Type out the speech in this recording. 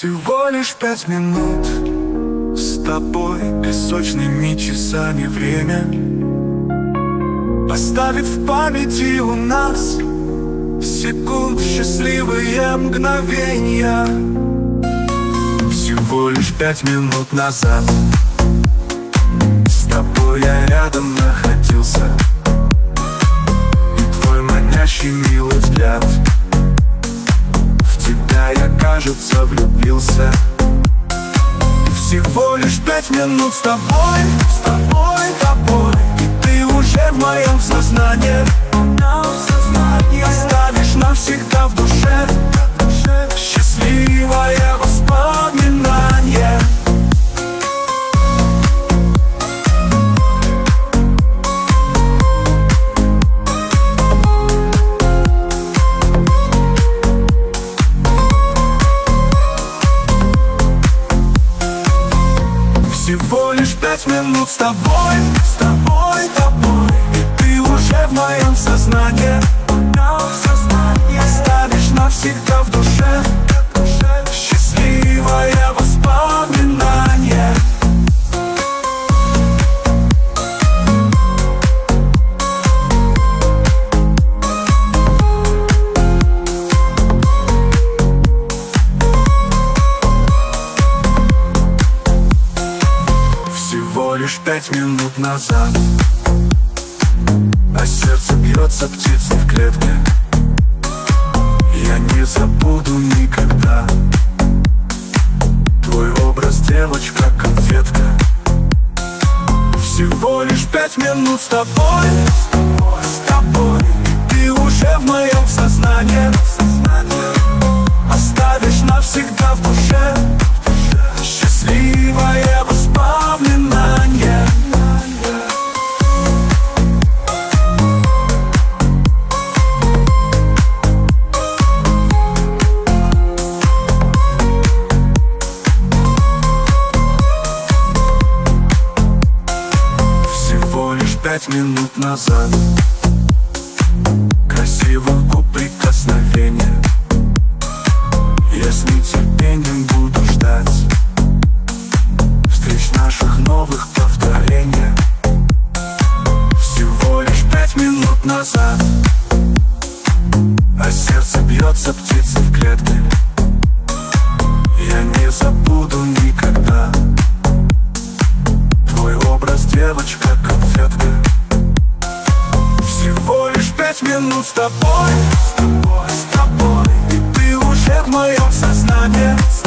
Всего лишь 5 минут с тобой, песочными часами время оставит в памяти у нас секунд счастливые мгновения. Всего лишь 5 минут назад с тобой я рядом находился, и твой манящий милый взгляд, в тебя я, кажется, влюбился. Всего лишь 5 минут с тобой, и ты уже в моем сознании, оставишь навсегда в душе счастливое воспоминание. Всего лишь 5 минут с тобой, и ты уже в моем сознании, оставишь навсегда в душе счастливое воспоминание. Всего лишь 5 минут назад, а сердце бьется птицей в клетке. Я не забуду никогда твой образ, девочка, конфетка. Всего лишь 5 минут с тобой, и ты уже в моем сознании, оставишь навсегда в душе счастливое воспоминание. Всего лишь 5 минут назад красивых губ прикосновения, я с нетерпением буду ждать встреч наших новых повторений. Всего лишь 5 минут назад, а сердце бьется птицей в клетке. Я не забуду никогда твой образ, девочка, конфетка. Всего лишь 5 минут с тобой, и ты уже в моем сознании,